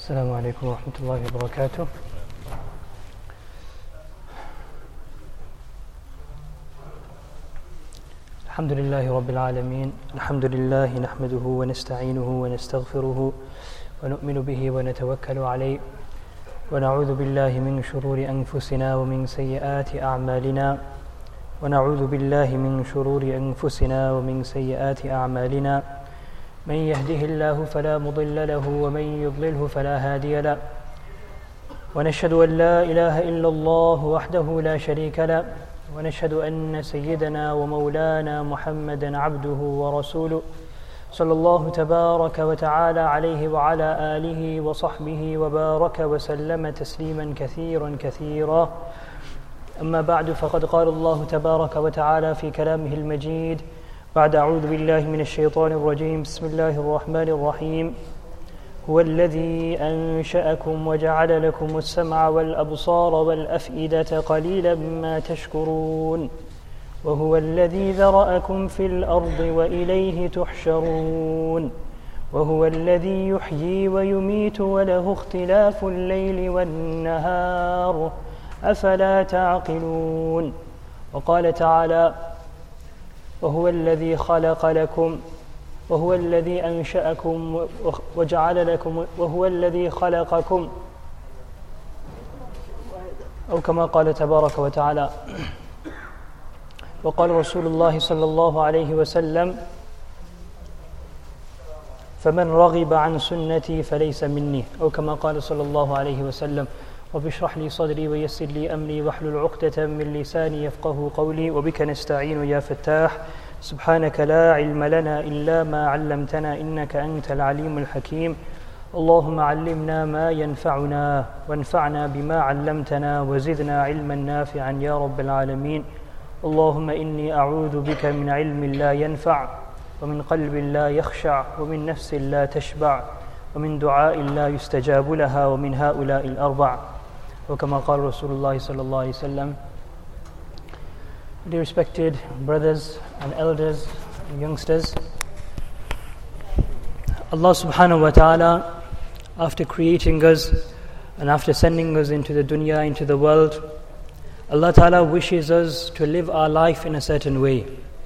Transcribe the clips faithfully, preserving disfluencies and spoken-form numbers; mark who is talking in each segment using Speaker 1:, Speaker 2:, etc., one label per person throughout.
Speaker 1: السلام عليكم ورحمة الله وبركاته. الحمد لله رب العالمين. الحمد لله نحمده ونستعينه ونستغفره ونؤمن به ونتوكل عليه ونعوذ بالله من شرور أنفسنا ومن سيئات أعمالنا ونعوذ بالله من شرور أنفسنا ومن سيئات أعمالنا من يهده الله فلا مضل له ومن يضلله فلا هادي له ونشهد أن لا إله إلا الله وحده لا شريك له ونشهد أن سيدنا ومولانا محمدا عبده ورسوله صلى الله تبارك وتعالى عليه وعلى آله وصحبه وبارك وسلم تسليما كثيرا كثيرا. أما بعد، فقد قال الله تبارك وتعالى في كلامه المجيد بعد أعوذ بالله من الشيطان الرجيم بسم الله الرحمن الرحيم هو الذي أنشأكم وجعل لكم السمع والأبصار والأفئدة قليلا ما تشكرون وهو الذي ذرأكم في الأرض وإليه تحشرون وهو الذي يحيي ويميت وله اختلاف الليل والنهار أفلا تعقلون. وقال تعالى وهو الذي خلق لكم وهو الذي أنشأكم وجعل لكم وهو الذي خلقكم، أو كما قال تبارك وتعالى. وقال رسول الله صلى الله عليه وسلم فمن رغب عن سنتي فليس مني، أو كما قال صلى الله عليه وسلم. رب اشرح لي صدري ويسر لي أمري واحلل عقدة من لساني يفقه قولي وبك نستعين يا فتاح. سبحانك لا علم لنا إلا ما علمتنا إنك أنت العليم الحكيم. اللهم علمنا ما ينفعنا وانفعنا بما علمتنا وزدنا علما نافعا يا رب العالمين. اللهم إني أعوذ بك من علم لا ينفع ومن قلب لا يخشع ومن نفس لا تشبع ومن دعاء لا يستجاب لها ومن هؤلاء الأربع، وكما قال رسول الله صلى الله عليه وسلم. Dear respected brothers and elders and youngsters, Allah subhanahu wa ta'ala, after creating us and after sending us into the dunya, into the world, Allah ta'ala wishes us to live our life in a certain way.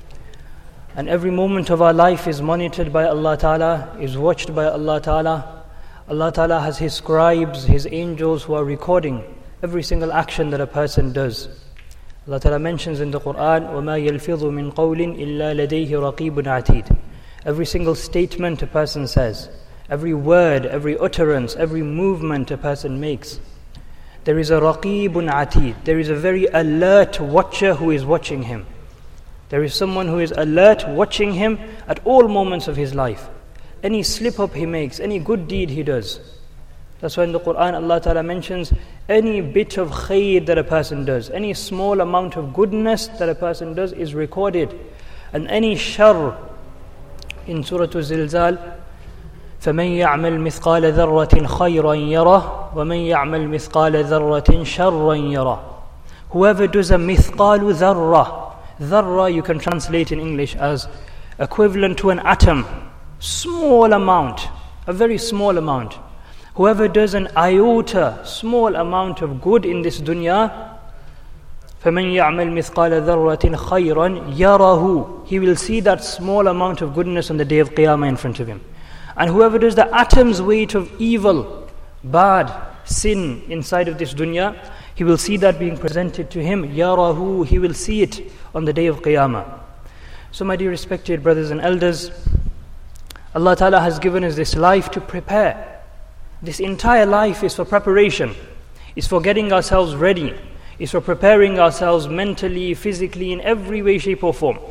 Speaker 1: And every moment of our life is monitored by Allah ta'ala, is watched by Allah ta'ala. Allah ta'ala has His scribes, His angels who are recording every single action that a person does. Allah ta'ala mentions in the Quran, وَمَا يَلْفِظُ مِنْ قَوْلٍ إِلَّا لَدَيْهِ رَقِيبٌ عَتِيدٌ. Every single statement a person says, every word, every utterance, every movement a person makes, there is a raqibun atid. There is a very alert watcher who is watching him. There is someone who is alert watching him at all moments of his life. Any slip up he makes, any good deed he does. That's why in the Quran Allah Ta'ala mentions any bit of khair that a person does, any small amount of goodness that a person does is recorded. And any shar, in Surah Al-Zilzal, فَمَنْ يَعْمَلْ مِثْقَالَ ذَرَّةٍ خَيْرًا يَرَهُ وَمَنْ يَعْمَلْ مِثْقَالَ ذَرَّةٍ شَرًّا يَرَهُ. Whoever does a mithqalu dharra, dharra you can translate in English as equivalent to an atom, small amount, a very small amount. Whoever does an iota, small amount of good in this dunya, فَمَنْ يَعْمَلْ مِثْقَالَ ذَرَّةٍ خَيْرًا يَرَهُ, he will see that small amount of goodness on the day of Qiyamah in front of him. And whoever does the atom's weight of evil, bad, sin inside of this dunya, he will see that being presented to him. يَرَهُ, he will see it on the day of Qiyamah. So my dear respected brothers and elders, Allah Ta'ala has given us this life to prepare. This entire life is for preparation, is for getting ourselves ready, is for preparing ourselves mentally, physically, in every way, shape or form.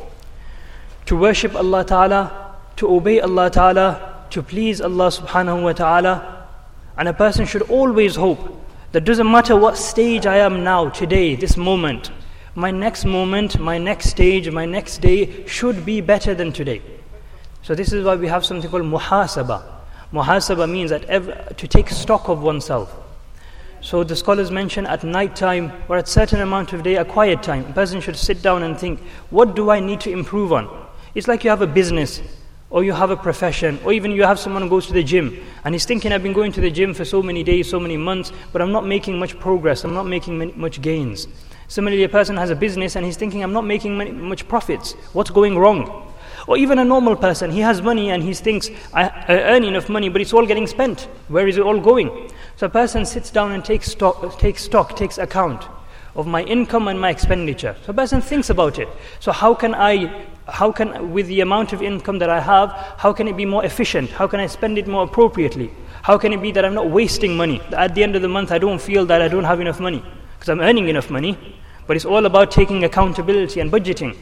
Speaker 1: To worship Allah Ta'ala, to obey Allah Ta'ala, to please Allah Subhanahu wa Ta'ala. And a person should always hope that doesn't matter what stage I am now, today, this moment, my next moment, my next stage, my next day should be better than today. So this is why we have something called muhasaba. Muhasaba means that every, to take stock of oneself. So the scholars mention at night time or at certain amount of day, a quiet time, a person should sit down and think, what do I need to improve on? It's like you have a business or you have a profession, or even you have someone who goes to the gym, and he's thinking, I've been going to the gym for so many days, so many months, but I'm not making much progress, I'm not making many, much gains. Similarly, a person has a business and he's thinking, I'm not making many, much profits, what's going wrong? Or even a normal person, he has money and he thinks, I, I earn enough money, but it's all getting spent. Where is it all going? So a person sits down and takes stock, takes stock, takes account of my income and my expenditure. So a person thinks about it. So how can I, how can, with the amount of income that I have, how can it be more efficient? How can I spend it more appropriately? How can it be that I'm not wasting money? That at the end of the month I don't feel that I don't have enough money, because I'm earning enough money, but it's all about taking accountability and budgeting.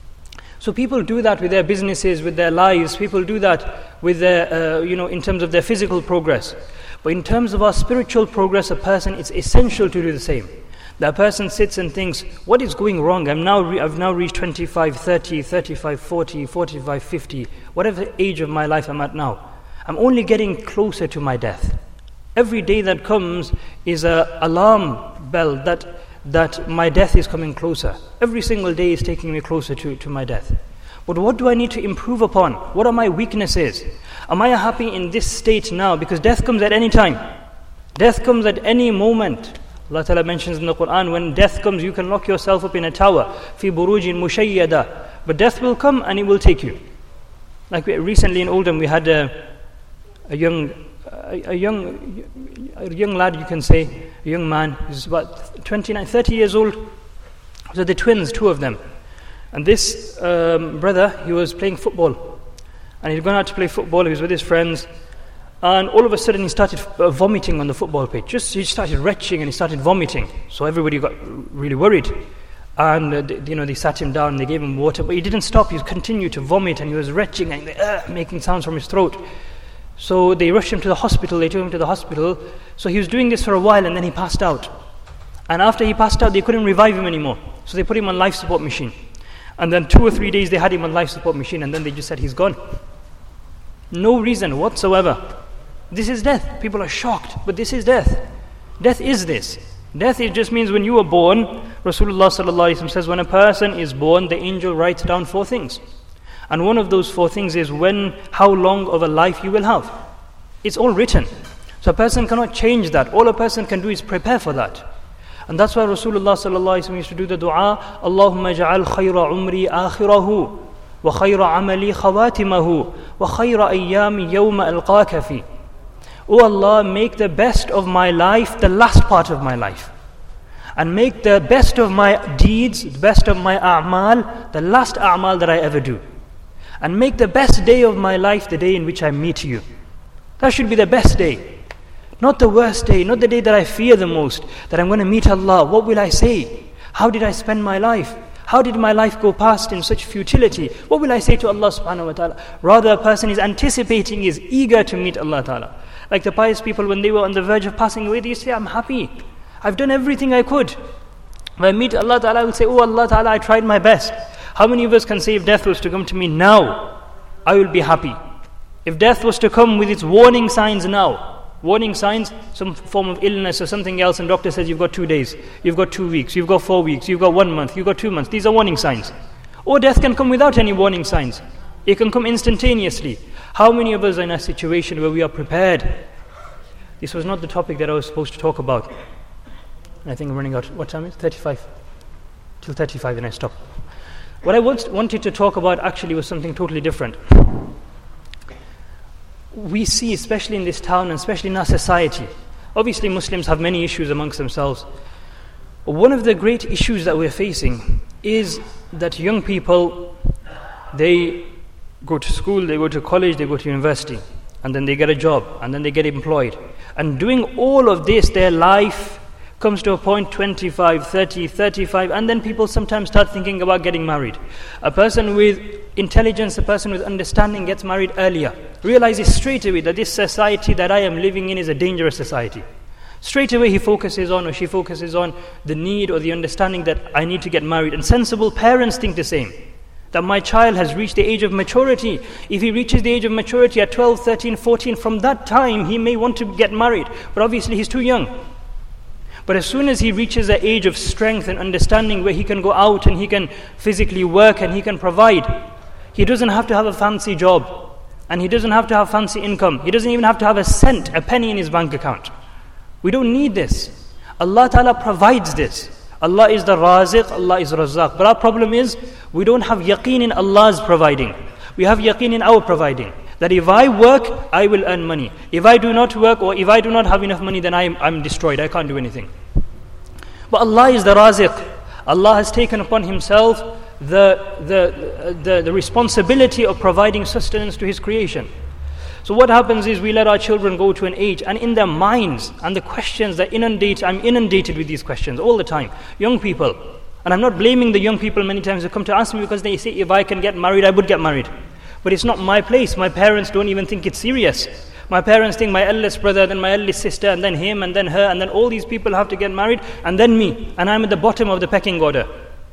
Speaker 1: So people do that with their businesses, with their lives. People do that with their, uh, you know, in terms of their physical progress. But in terms of our spiritual progress, a person, it's essential to do the same. That person sits and thinks, what is going wrong? I'm now re- I've now reached twenty-five, thirty, thirty-five, forty, forty-five, fifty, whatever age of my life I'm at now. I'm only getting closer to my death. Every day that comes is an alarm bell that that my death is coming closer. Every single day is taking me closer to, to my death. But what do I need to improve upon? What are my weaknesses? Am I happy in this state now? Because death comes at any time. Death comes at any moment. Allah Ta'ala mentions in the Quran, when death comes, you can lock yourself up in a tower. Fi burujin mushayyada. But death will come and it will take you. Like we, recently in Oldham, we had a, a young a, a young a young lad, you can say, a young man, he's about twenty-nine, thirty years old. So the twins, two of them. And this um, brother, he was playing football. And he'd gone out to play football, he was with his friends. And all of a sudden he started uh, vomiting on the football pitch. Just he started retching and he started vomiting. So everybody got really worried. And uh, they, you know, they sat him down and they gave him water. But he didn't stop, he continued to vomit and he was retching and uh, making sounds from his throat. So they rushed him to the hospital, they took him to the hospital. So he was doing this for a while and then he passed out. And after he passed out, they couldn't revive him anymore. So they put him on life support machine. And then two or three days they had him on life support machine and then they just said he's gone. No reason whatsoever. This is death. People are shocked, but this is death. Death is this. Death, it just means when you are born, Rasulullah sallallahu alaihi wasallam says, when a person is born, the angel writes down four things. And one of those four things is when, how long of a life you will have. It's all written. So a person cannot change that. All a person can do is prepare for that. And that's why Rasulullah sallallahu alaihi wasallam used to do the dua, Allahumma ja'al khayra umri akhirahu, wa khayra amali khawatimahu, wa khayra ayyami yawma alqaka fi. O Allah, make the best of my life the last part of my life. And make the best of my deeds, the best of my a'mal, the last a'mal that I ever do. And make the best day of my life the day in which I meet you. That should be the best day. Not the worst day, not the day that I fear the most, that I'm going to meet Allah. What will I say? How did I spend my life? How did my life go past in such futility? What will I say to Allah subhanahu wa ta'ala? Rather, a person is anticipating, is eager to meet Allah ta'ala. Like the pious people, when they were on the verge of passing away, they used to say, I'm happy. I've done everything I could. When I meet Allah ta'ala, I will say, oh Allah ta'ala, I tried my best. How many of us can say, if death was to come to me now, I will be happy? If death was to come with its warning signs now, warning signs, some form of illness or something else, and doctor says you've got two days, you've got two weeks, you've got four weeks, you've got one month, you've got two months. These are warning signs. Or death can come without any warning signs. It can come instantaneously. How many of us are in a situation where we are prepared? This was not the topic that I was supposed to talk about. I think I'm running out. What time is it? thirty-five. Till thirty-five, then I stop. What I want, wanted to talk about actually was something totally different. We see, especially in this town and especially in our society, obviously Muslims have many issues amongst themselves. One of the great issues that we're facing is that young people, they go to school, they go to college, they go to university, and then they get a job, and then they get employed. And doing all of this, their life comes to a point twenty-five, thirty, thirty-five, and then people sometimes start thinking about getting married. A person with intelligence, a person with understanding gets married earlier, realizes straight away that this society that I am living in is a dangerous society. Straight away he focuses on, or she focuses on, the need or the understanding that I need to get married. And sensible parents think the same, that my child has reached the age of maturity. If he reaches the age of maturity at twelve, thirteen, fourteen, from that time he may want to get married, but obviously he's too young. But as soon as he reaches the age of strength and understanding where he can go out and he can physically work and he can provide, he doesn't have to have a fancy job. And he doesn't have to have fancy income. He doesn't even have to have a cent, a penny in his bank account. We don't need this. Allah Ta'ala provides this. Allah is the Raziq, Allah is Razzaq. But our problem is, we don't have yaqeen in Allah's providing. We have yaqeen in our providing. That if I work, I will earn money. If I do not work, or if I do not have enough money, then I'm, I'm destroyed. I can't do anything. But Allah is the Raziq. Allah has taken upon Himself the, the, the, the responsibility of providing sustenance to His creation. So what happens is we let our children go to an age, and in their minds and the questions that inundate, I'm inundated with these questions all the time. Young people, and I'm not blaming the young people many times who come to ask me because they say, if I can get married, I would get married. But it's not my place. My parents don't even think it's serious. My parents think my eldest brother, then my eldest sister, and then him, and then her, and then all these people have to get married, and then me, and I'm at the bottom of the pecking order.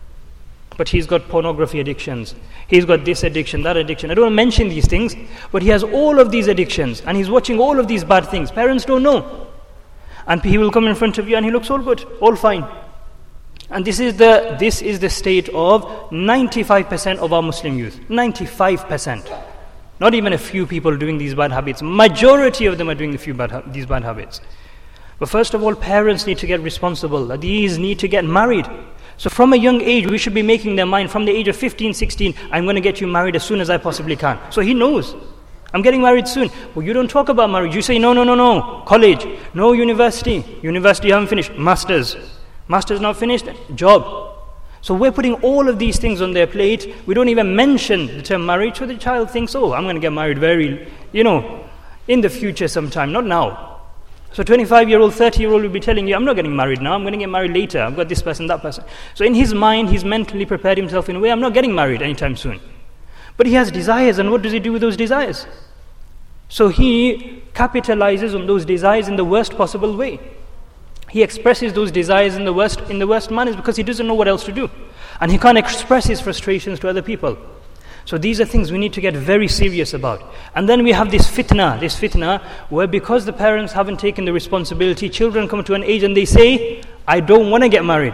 Speaker 1: But he's got pornography addictions. He's got this addiction, that addiction. I don't want to mention these things, but he has all of these addictions, and he's watching all of these bad things. Parents don't know. And he will come in front of you, and he looks all good, all fine. And this is the this is the state of ninety-five percent of our Muslim youth. ninety-five percent. Not even a few people doing these bad habits. Majority of them are doing a few bad ha- these bad habits. But first of all, parents need to get responsible. These need to get married. So from a young age, we should be making their mind, from the age of fifteen, sixteen, I'm going to get you married as soon as I possibly can. So he knows, I'm getting married soon. Well, you don't talk about marriage. You say, no, no, no, no. College, no university. University, you haven't finished. Masters. Masters not finished. Job. So we're putting all of these things on their plate. We don't even mention the term marriage. So the child thinks, oh, I'm going to get married very, you know, in the future sometime, not now. So twenty-five-year-old, thirty-year-old will be telling you, I'm not getting married now, I'm going to get married later. I've got this person, that person. So in his mind, he's mentally prepared himself in a way, I'm not getting married anytime soon. But he has desires, and what does he do with those desires? So he capitalizes on those desires in the worst possible way. He expresses those desires in the worst in the worst manners because he doesn't know what else to do. And he can't express his frustrations to other people. So these are things we need to get very serious about. And then we have this fitna, this fitna, where because the parents haven't taken the responsibility, children come to an age and they say, I don't want to get married.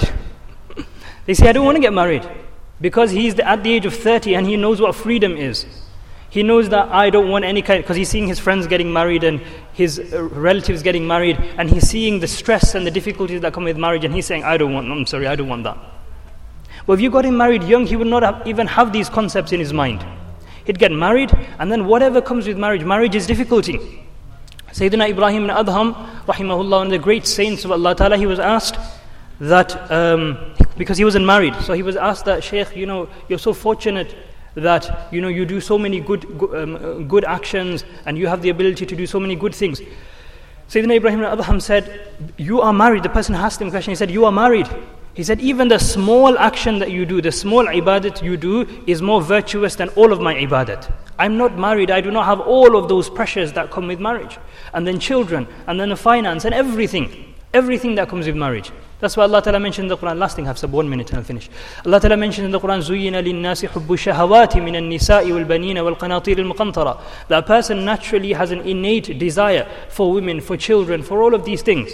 Speaker 1: They say, I don't want to get married. Because he's at the age of thirty and he knows what freedom is. He knows that I don't want any kind, because he's seeing his friends getting married and his relatives getting married, and he's seeing the stress and the difficulties that come with marriage, and he's saying, I don't want, I'm sorry, I don't want that. Well, if you got him married young, he would not have, even have these concepts in his mind. He'd get married, and then whatever comes with marriage, marriage is difficulty. Sayyidina Ibrahim ibn Adham, rahimahullah, one of the great saints of Allah Ta'ala, he was asked that, um, because he wasn't married, so he was asked that, Shaykh, you know, you're so fortunate that, you know, you do so many good um, good actions, and you have the ability to do so many good things. Sayyidina Ibrahim ibn Adham said, you are married. The person asked him a question, he said, you are married. He said, even the small action that you do, the small ibadat you do, is more virtuous than all of my ibadat. I'm not married, I do not have all of those pressures that come with marriage. And then children, and then the finance, and everything. Everything that comes with marriage. That's why Allah Ta'ala mentioned in the Quran, last thing, I have one minute and I'll finish. Allah Ta'ala mentioned in the Quran, زُيِّنَ لِلنَّاسِ حُبُّ الشَّهَوَاتِ مِنَ النِّسَاءِ وَالْبَنِينَ وَالْقَنَاطِيرِ الْمُقَنْطَرَةِ. That a person naturally has an innate desire for women, for children, for all of these things.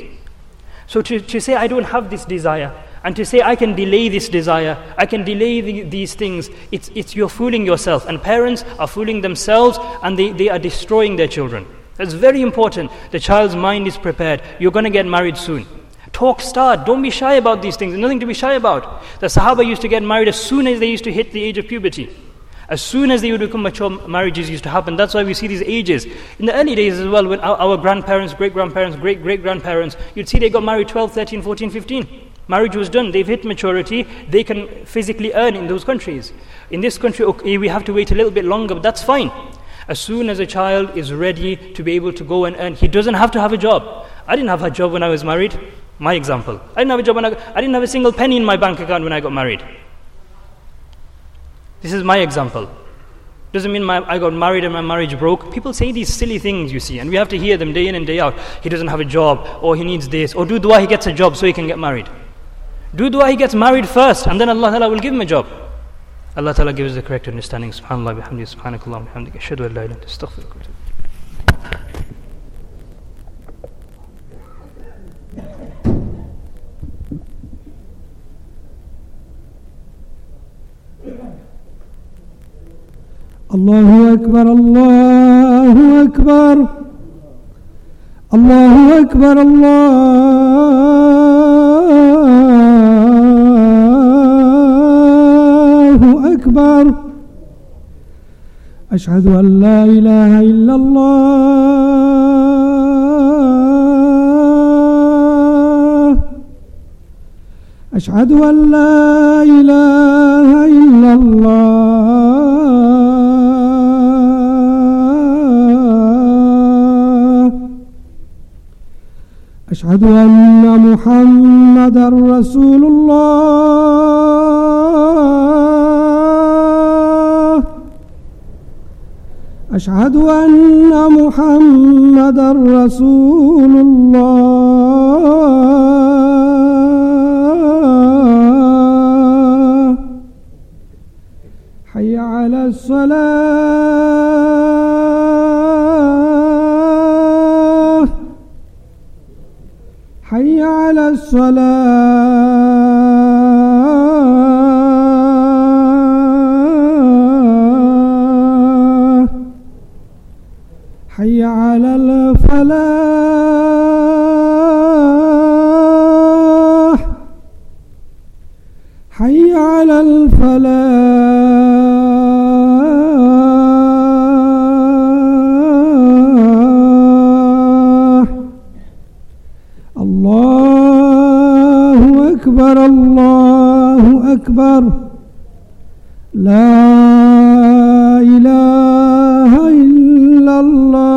Speaker 1: So to, to say, I don't have this desire, and to say, I can delay this desire, I can delay the, these things, it's, it's you're fooling yourself. And parents are fooling themselves, and they, they are destroying their children. That's very important. The child's mind is prepared. You're going to get married soon. Talk, start. Don't be shy about these things. There's nothing to be shy about. The Sahaba used to get married as soon as they used to hit the age of puberty. As soon as they would become mature, marriages used to happen. That's why we see these ages. In the early days as well, when our, our grandparents, great-grandparents, great-great-grandparents, you'd see they got married twelve, thirteen, fourteen, fifteen. Marriage was done. They've hit maturity. They can physically earn in those countries. In this country, okay, we have to wait a little bit longer, but that's fine. As soon as a child is ready to be able to go and earn, he doesn't have to have a job. I didn't have a job when I was married. My example. I didn't have a job when I, I didn't have a single penny in my bank account when I got married. This is my example. Doesn't mean my, I got married and my marriage broke. People say these silly things, you see, and we have to hear them day in and day out. He doesn't have a job, or he needs this, or do dua he gets a job so he can get married. Do dua he gets married first, and then Allah Ta'ala will give him a job. Allah Ta'ala gives the correct understanding. Subhanallah bihamdihi, subhanakallah bihamdihi, ashhadu an la ilaha illa anta, astaghfiruka wa atubu.
Speaker 2: الله أكبر الله الله أكبر الله أكبر الله أكبر أشهد أن لا إله إلا الله أشهد أن لا إله إلا الله أشهد أن محمدًا رسول الله أشهد أن محمدًا رسول الله حي على الصلاة حي على الصلاة حي على الفلاح حي على الفلاح الله أكبر الله أكبر لا إله إلا الله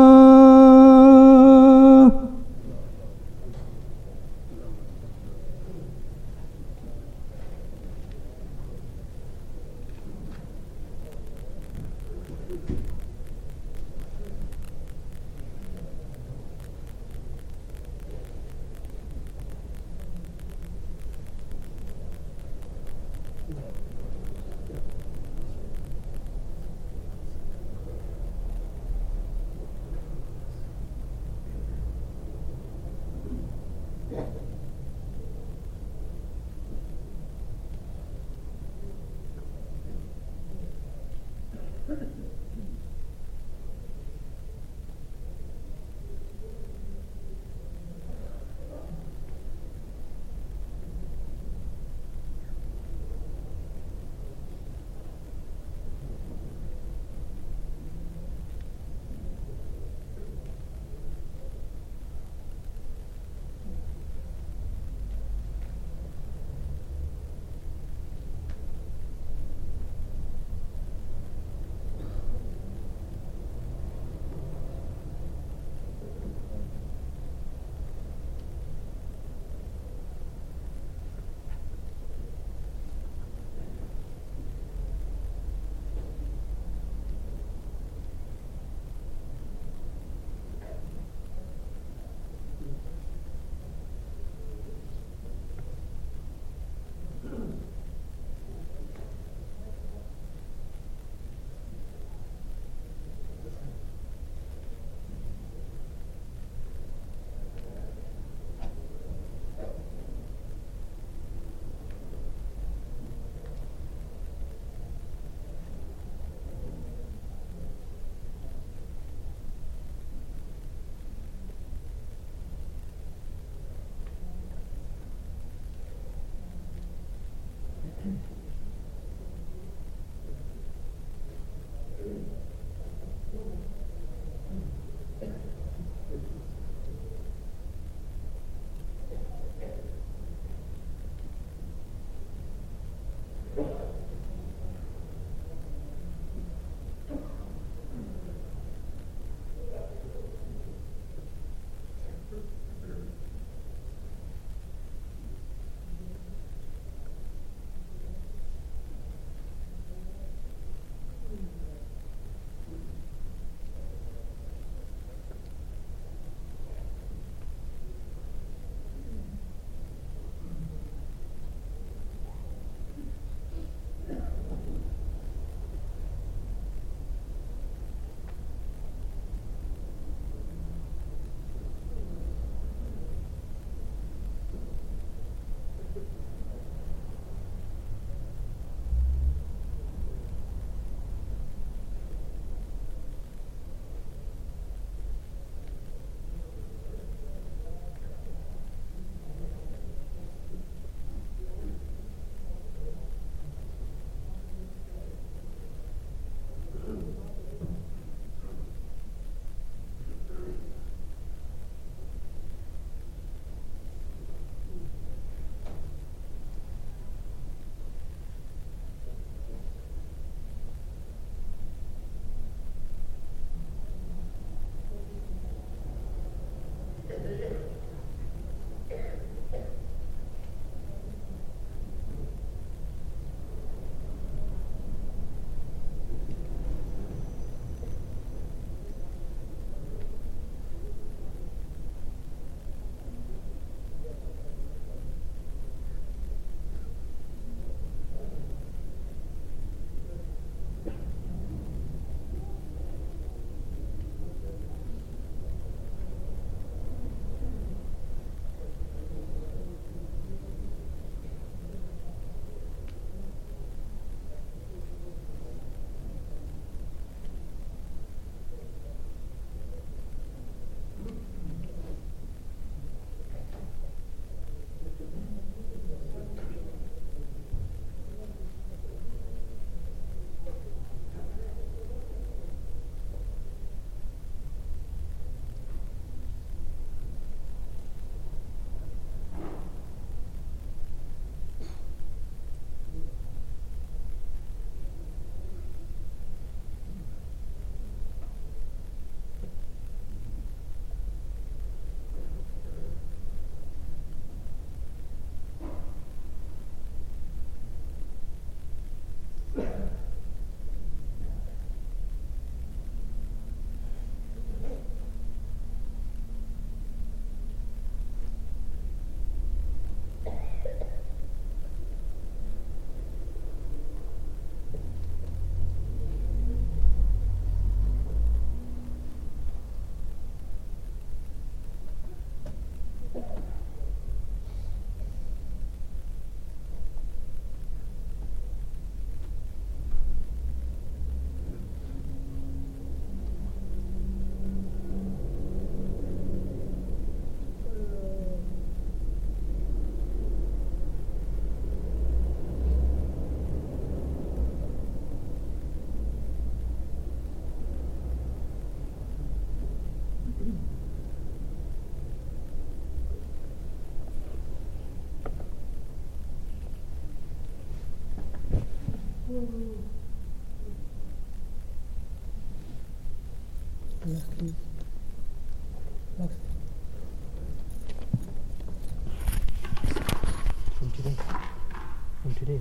Speaker 1: From today. From today.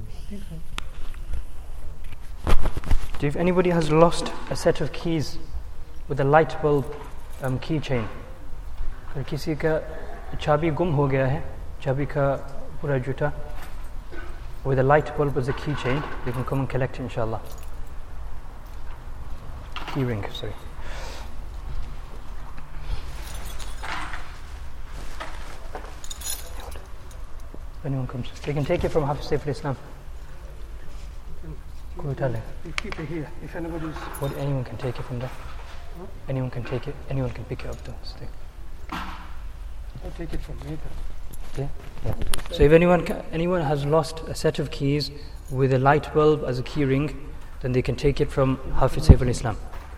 Speaker 1: Do if anybody has lost a set of keys with a light bulb um, keychain, अगर किसी का चाबी गुम हो गया है, चाबी का पूरा जूता with a light bulb as a keychain, you can come and collect it, inshallah. Key ring, sorry. If anyone comes, they can take it from Hafiz Saif al-Islam. Go tell him.
Speaker 2: You keep it here. If anybody's.
Speaker 1: What, anyone can take it from there.
Speaker 2: Huh?
Speaker 1: Anyone can take it. Anyone can pick it up. The stick.
Speaker 2: I'll take it from me then.
Speaker 1: Yeah. Yeah. So if anyone ca- anyone has lost a set of keys with a light bulb as a key ring, then they can take it from Hafiz Saif al-Islam.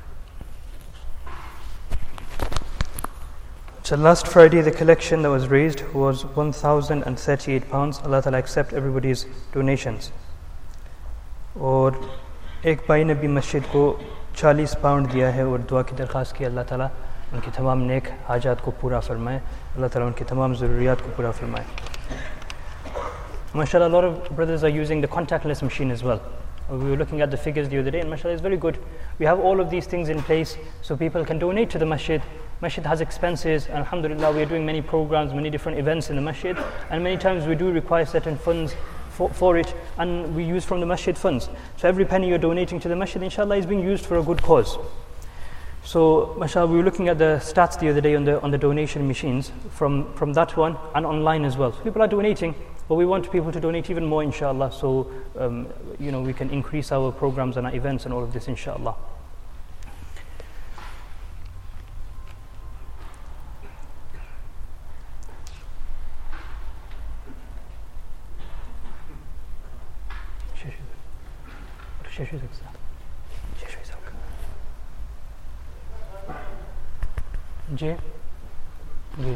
Speaker 1: So last Friday the collection that was raised was one thousand thirty-eight pounds. Allah Ta'ala accept everybody's donations. और एक भाई ने भी मस्जिद को चालीस पाउंड दिया है और दुआ की दरख्वास्त की अल्लाह ताला उनकी तमाम नेक हाजात को पूरा फरमाए, अल्लाह ताला उनकी तमाम ज़रूरियात को पूरा फरमाए. MashaAllah, a lot of brothers are using the contactless machine as well. We were looking at the figures the other day and MashaAllah it's very good. We have all of these things in place so people can donate to the masjid. Masjid has expenses, and alhamdulillah we are doing many programs, many different events in the masjid, and many times we do require certain funds For, for it, and we use from the masjid funds. So every penny you're donating to the masjid, inshallah, is being used for a good cause. So, mashallah, we were looking at the stats the other day on the on the donation machines from, from that one and online as well. So people are donating, but we want people to donate even more, inshallah. So, um, you know, we can increase our programs and our events and all of this, inshallah. Ji ji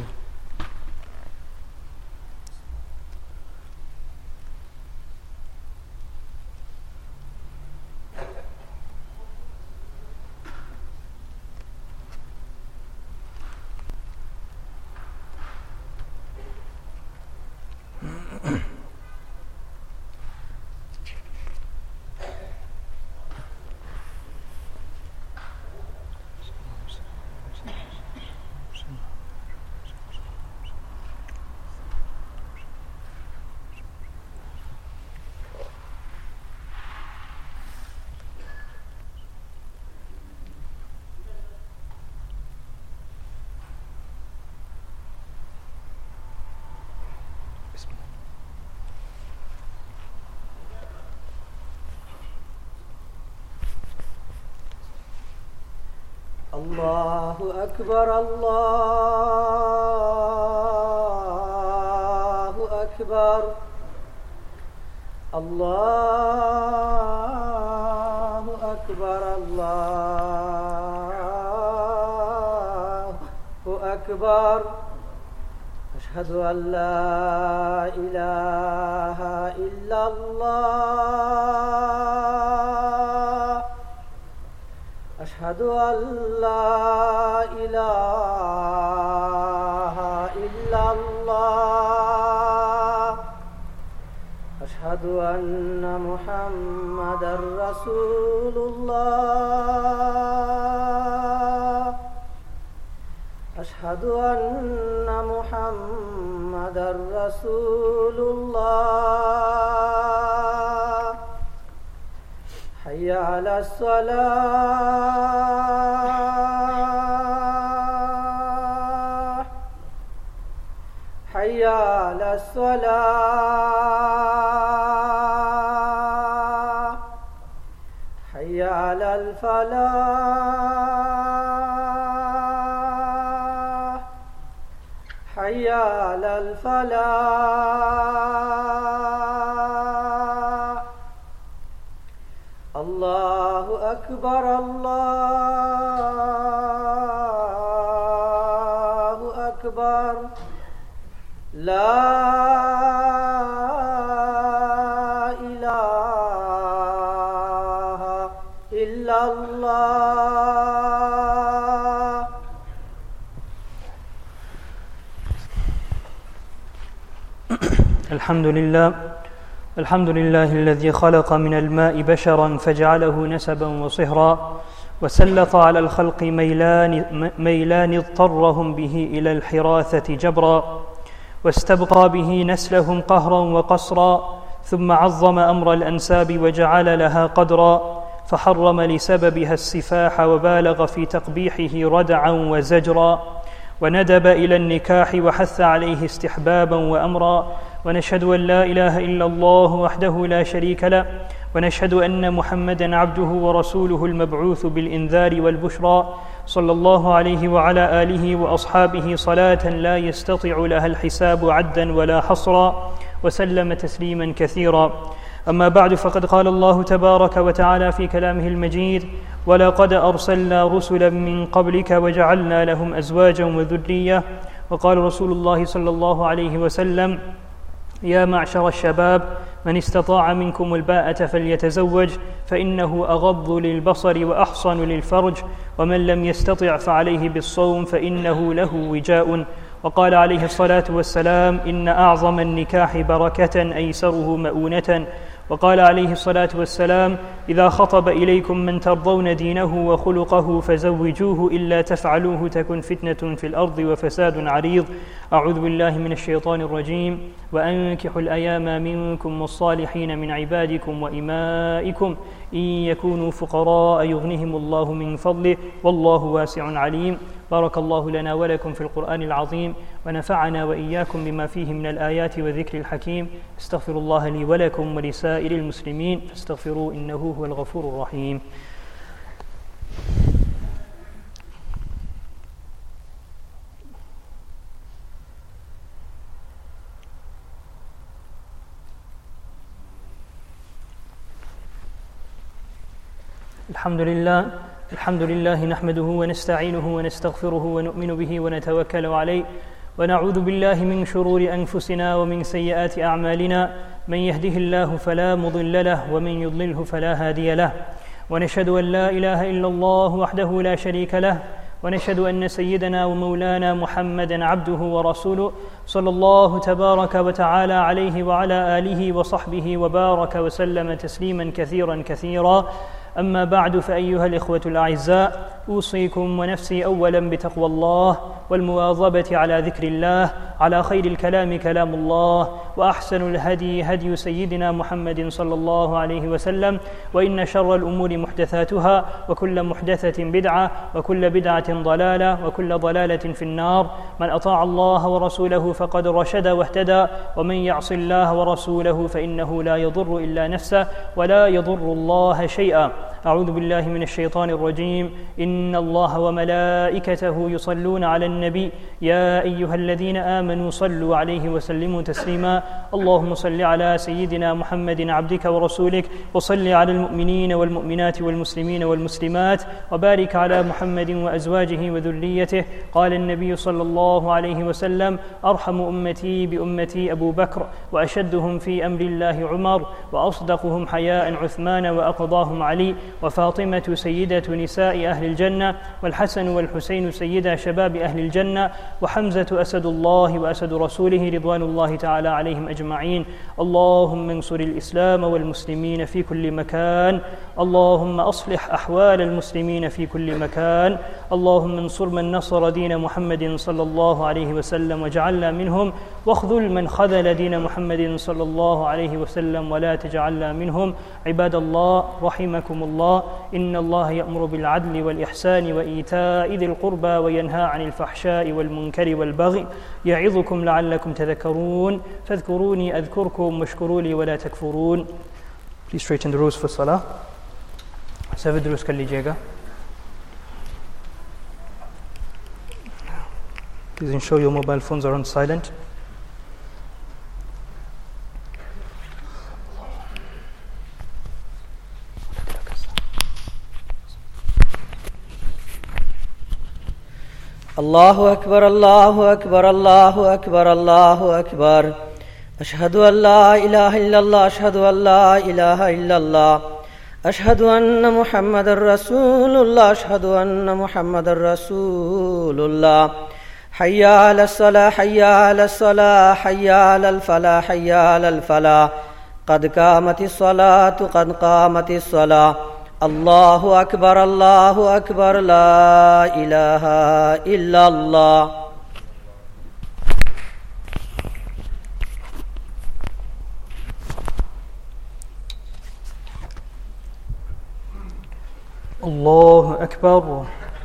Speaker 3: الله أكبر الله أكبر الله أكبر الله أكبر أشهد أن لا إله إلا الله أشهد أن لا إله إلا الله أشهد أن محمدا رسول الله أشهد أن محمدا رسول الله حي على الصلاة حي على الصلاة حي على الفلاح حي على الفلاح الله أكبر الله أكبر لا إله إلا الله.
Speaker 1: الحمد لله الحمد لله الذي خلق من الماء بشرا فجعله نسبا وصهرا وسلط على الخلق ميلان, ميلان اضطرهم به إلى الحراثة جبرا واستبقى به نسلهم قهرا وقصرا ثم عظم أمر الأنساب وجعل لها قدرا فحرم لسببها السفاح وبالغ في تقبيحه ردعا وزجرا وندب إلى النكاح وحث عليه استحبابا وأمرا ونشهد أن لا إله إلا الله وحده لا شريك له ونشهد أن محمدًا عبده ورسوله المبعوث بالإنذار والبشرى صلى الله عليه وعلى آله وأصحابه صلاة لا يستطيع لها الحساب عدًا ولا حصرا وسلم تسليمًا كثيرا. أما بعد، فقد قال الله تبارك وتعالى في كلامه المجيد: ولقد أرسلنا رسلا من قبلك وجعلنا لهم أزواجا وذرية. وقال رسول الله صلى الله عليه وسلم: يا معشر الشباب، من استطاع منكم الباءة فليتزوج فإنه أغض للبصر وأحصن للفرج، ومن لم يستطع فعليه بالصوم فإنه له وجاء. وقال عليه الصلاة والسلام: إن أعظم النكاح بركة أيسره مؤونة. وقال عليه الصلاة والسلام: إذا خطب إليكم من ترضون دينه وخلقه فزوجوه، إلا تفعلوه تكن فتنة في الأرض وفساد عريض. أعوذ بالله من الشيطان الرجيم. وأنكحوا الأيام منكم والصالحين من عبادكم وإمائكم إن يكونوا فقراء يغنهم الله من فضله والله واسع عليم. بارك الله لنا ولكم في القرآن العظيم، ونفعنا وإياكم بما فيه من الآيات والذكر الحكيم. استغفر الله لي ولكم ولسائر المسلمين فاستغفروه إنه هو الغفور الرحيم. الحمد لله الحمد لله نحمده ونستعينه ونستغفره ونؤمن به ونتوكل عليه، ونعوذ بالله من شرور أنفسنا ومن سيئات أعمالنا. من يهده الله فلا مضل له ومن يضلله فلا هادي له، ونشهد أن لا إله إلا الله وحده لا شريك له، ونشهد أن سيدنا ومولانا محمدًا عبده ورسوله صلى الله تبارك وتعالى عليه وعلى آله وصحبه وبارك وسلم تسليمًا كثيرًا كثيرًا. أما بعد، فأيها الإخوة الأعزاء، أوصيكم ونفسي أولا بتقوى الله والمواظبة على ذكر الله، على خير الكلام كلام الله، وأحسن الهدي هدي سيدنا محمد صلى الله عليه وسلم، وإن شر الأمور محدثاتها، وكل محدثة بدعة، وكل بدعة ضلالة، وكل ضلالة في النار. من أطاع الله ورسوله فقد رشد واهتدى، ومن يعص الله ورسوله فإنه لا يضر إلا نفسه ولا يضر الله شيئا. أعوذ بالله من الشيطان الرجيم. إن الله وملائكته يصلون على النبي يا أيها الذين آمنوا صلوا عليه وسلموا تسليما. اللهم صل على سيدنا محمد عبدك ورسولك، وصل على المؤمنين والمؤمنات والمسلمين والمسلمات، وبارك على محمد وأزواجه وذريته. قال النبي صلى الله عليه وسلم: أرحم أمتي بأمتي أبو بكر، وأشدهم في أمر الله عمر، وأصدقهم حياء عثمان، وأقضاهم علي، وفاطمة سيدة نساء أهل الجنة، والحسن والحسين سيدا شباب أهل الجنة، وحمزة أسد الله وأسد رسوله رضوان الله تعالى عليهم أجمعين. اللهم انصر الإسلام والمسلمين في كل مكان، اللهم أصلح أحوال المسلمين في كل مكان، اللهم انصر من نصر دين محمد صلى الله عليه وسلم واجعلنا منهم، واخذل من خذل دين محمد صلى الله عليه وسلم ولا تجعلنا منهم. عباد الله، رحمكم الله، إن الله يأمر بالعدل والإحسان وإيتاء ذي القربى وينهى عن الفحشاء والمنكر والبغي، يعظكم لعلكم تذكرون. فاذكروني أذكركم واشكروا لي ولا تكفرون. Please straighten the rules for salah. सभी दुरुस्त कर लीजिएगा. Please ensure your mobile phones are on silent.
Speaker 3: الله أكبر الله أكبر الله أكبر الله أكبر. أشهد أن لا إله إلا الله أشهد أن لا إله إلا الله أشهد أن محمد رسول الله أشهد أن محمد رسول الله حي على الصلاة حي على الصلاة حي على الفلاح حي على الفلاح قد قامت الصلاة قد قامت الصلاة الله أكبر الله أكبر لا إله إلا الله.
Speaker 1: الله أكبر.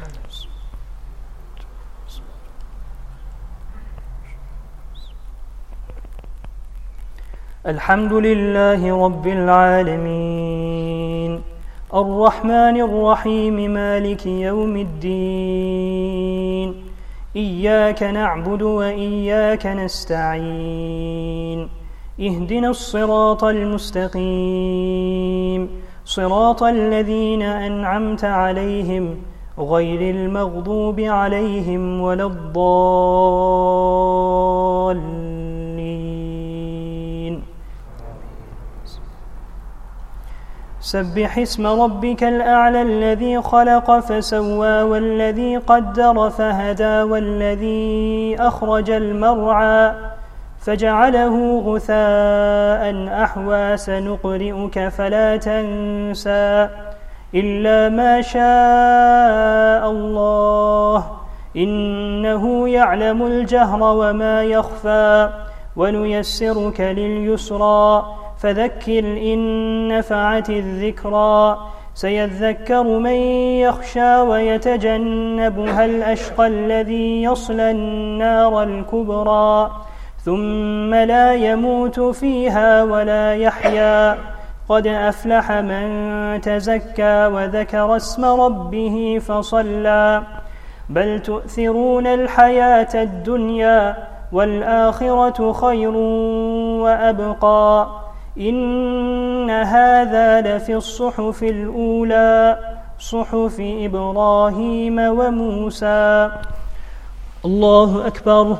Speaker 1: الحمد لله رب العالمين الرحمن الرحيم مالك يوم الدين إياك نعبد وإياك نستعين اهدنا الصراط المستقيم صراط الذين أنعمت عليهم غير المغضوب عليهم ولا الضالين. سبح اسم ربك الأعلى الذي خلق فسوى والذي قدر فهدى والذي أخرج المرعى فجعله غثاء أحوى سنقرئك فلا تنسى إلا ما شاء الله إنه يعلم الجهر وما يخفى ونيسرك لليسرى فذكر إن نفعت الذكرى سيذكر من يخشى ويتجنبها الأشقى الذي يصلى النار الكبرى ثم لا يموت فيها ولا يحيا قد أفلح من تزكى وذكر اسم ربه فصلى بل تؤثرون الحياة الدنيا والآخرة خير وأبقى إن هذا لفي الصحف الأولى صحف إبراهيم وموسى. الله أكبر.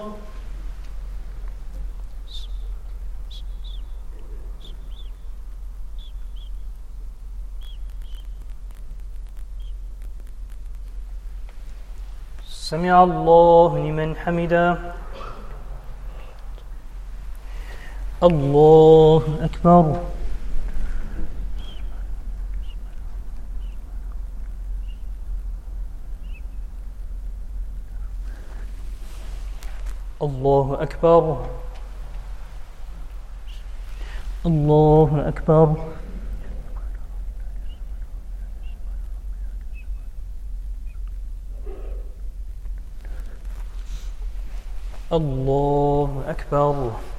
Speaker 1: سمع الله لمن حمده. الله أكبر. الله أكبر. الله أكبر. الله أكبر.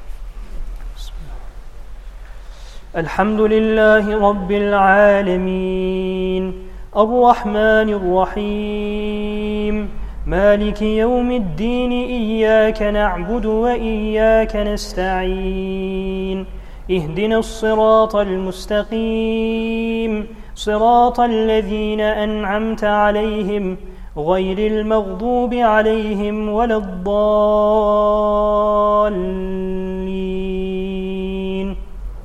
Speaker 1: الحمد لله رب العالمين الرحمن الرحيم مالك يوم الدين إياك نعبد وإياك نستعين اهدنا الصراط المستقيم صراط الذين أنعمت عليهم غير المغضوب عليهم ولا الضالين.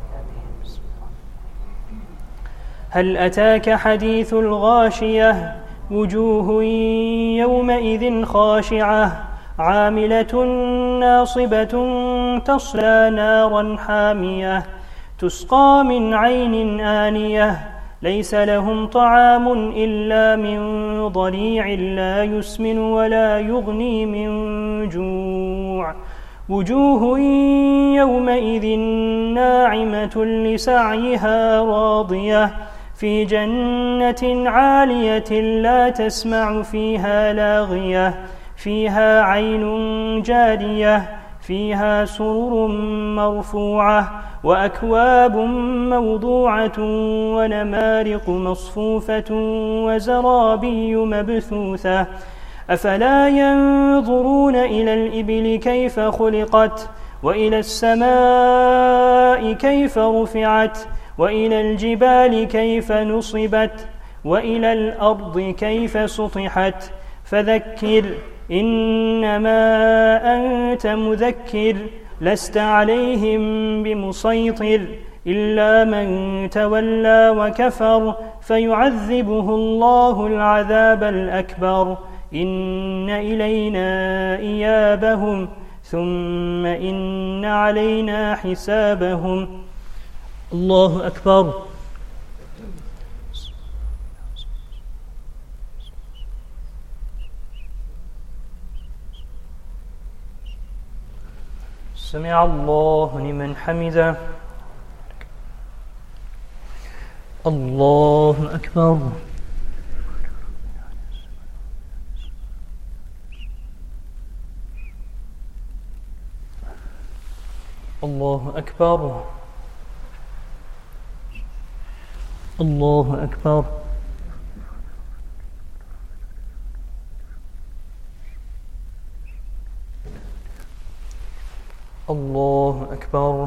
Speaker 1: هل أتاك حديث الغاشية وجوه يومئذ خاشعة عاملة ناصبة تصلى نارا حامية تسقى من عين آنية ليس لهم طعام إلا من ضريع لا يسمن ولا يغني من جوع وجوه يومئذ ناعمة لسعيها راضية في جنة عالية لا تسمع فيها لاغية فيها عين جارية فيها سرر مرفوعة وأكواب موضوعة ونمارق مصفوفة وزرابي مبثوثة أفلا ينظرون إلى الإبل كيف خلقت وإلى السماء كيف رفعت وإلى الجبال كيف نصبت وإلى الأرض كيف سطحت فذكر إنما أنت مذكر لست عليهم بمسيطر إلا من تولى وكفر فيعذبه الله العذاب الأكبر إن إلينا إيابهم ثم إن علينا حسابهم. الله أكبر. سمع الله لمن حمده. الله أكبر. الله أكبر. الله أكبر. الله أكبر.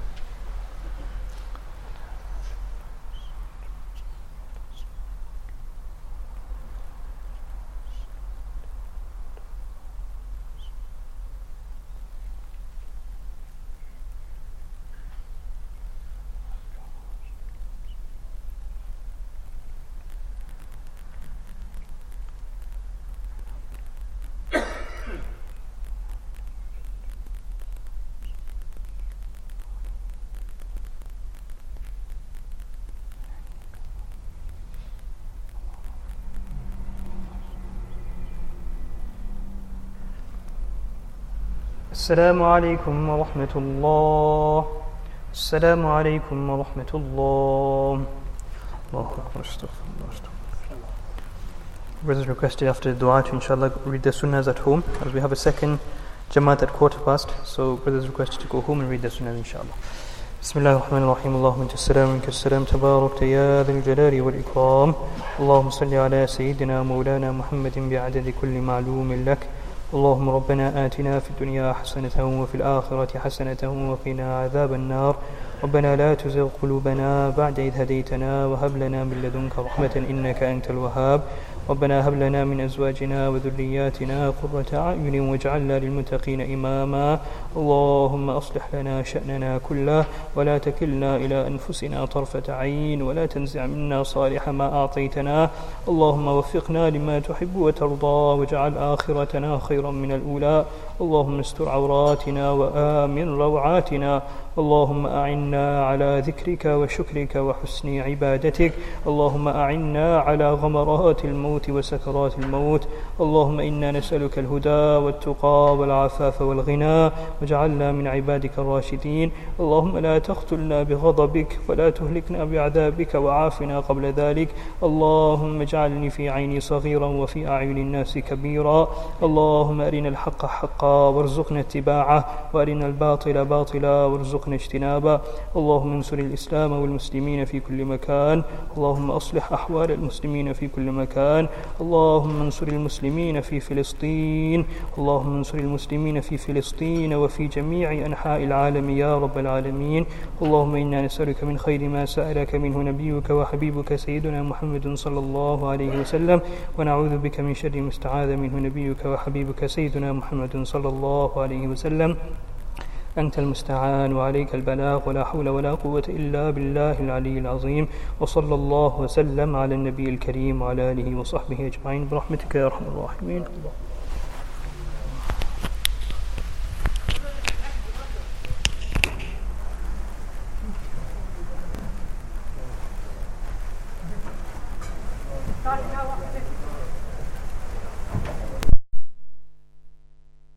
Speaker 1: السلام عليكم ورحمة الله. السلام عليكم ورحمة الله. الله أكبر. Brothers requested after the dua to inshallah read the sunnahs at home, as we have a second Jamaat at quarter past, so brothers requested to go home and read the sunnahs inshallah. بسم الله الرحمن الرحيم. اللهم انت السلام منك السلام تباركت يا ذا الجلال والإكرام. اللهم صل على سيدنا مولانا محمد بعدد كل معلوم لك. اللهم ربنا آتنا في الدنيا حسنة وفي الآخرة حسنة وقنا عذاب النار. ربنا لا تزغ قلوبنا بعد إذ هديتنا وهب لنا من لدنك رحمة إنك أنت الوهاب. ربنا هب لنا من أزواجنا وذرياتنا قرة أعين واجعلنا للمتقين إماما. اللهم أصلح لنا شأننا كله ولا تكلنا إلى أنفسنا طرفة عين ولا تنزع منا صالح ما أعطيتنا. اللهم وفقنا لما تحب وترضى واجعل آخرتنا خيرا من الأولى. اللهم استر عوراتنا وآمن روعاتنا. اللهم أعنا على ذكرك وشكرك وحسن عبادتك. اللهم أعنا على غمرات الموت وسكرات الموت. اللهم إنا نسألك الهدى والتقى والعفاف والغنى واجعلنا من عبادك الراشدين. اللهم لا تقتلنا بغضبك ولا تهلكنا بعذابك وعافنا قبل ذلك. اللهم اجعلني في عيني صغيرا وفي أعين الناس كبيرا. اللهم أرنا الحق حقا وارزقنا اتباعه وأرنا الباطل باطلا وارزقنا اجتنابه. اللهم انصر الإسلام والمسلمين في كل مكان. اللهم أصلح أحوال المسلمين في كل مكان. اللهم انصر المسلمين في فلسطين. اللهم انصر المسلمين في فلسطين وفي جميع أنحاء العالم يا رب العالمين. اللهم إنا نسألك من خير ما سألك منه نبيك وحبيبك سيدنا محمد صلى الله عليه وسلم ونعوذ بك من شر ما استعاذ منه نبيك وحبيبك سيدنا محمد صلى الله عليه وسلم. أنت المستعان وعليك البلاغ ولا حول ولا قوة إلا بالله العلي العظيم. وصلى الله وسلم على النبي الكريم وعلى آله وصحبه أجمعين برحمتك يا أرحم الراحمين.